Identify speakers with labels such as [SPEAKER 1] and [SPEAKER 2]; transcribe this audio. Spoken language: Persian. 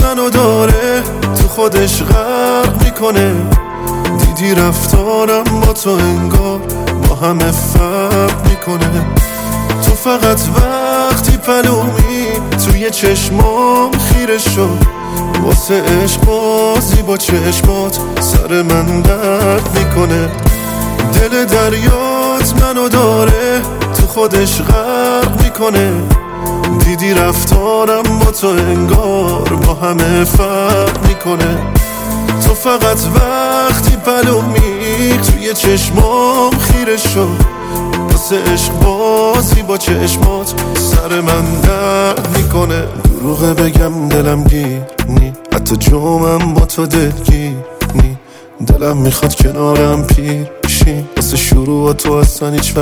[SPEAKER 1] منو داره تو خودش غرق میکنه. دیدی رفتارم با تو انگار با همه فرق میکنه. تو فقط وقتی پلومی توی چشمام خیره شد، واسه عشق بازی با چشمات سر من درد میکنه. دل دریات منو داره تو خودش غرق میکنه. دیدی رفتارم با تو انگار با همه فرق میکنه. تو فقط وقتی پلومی توی چشمام خیره شد، واسه عشق بازی با چشمات سر من درد میکنه. دروغه بگم دلم گیرنی، حتی جومم با تو دلگیرنی. دلم میخواد کنارم پیشی، واسه شروع تو اصلا هیچ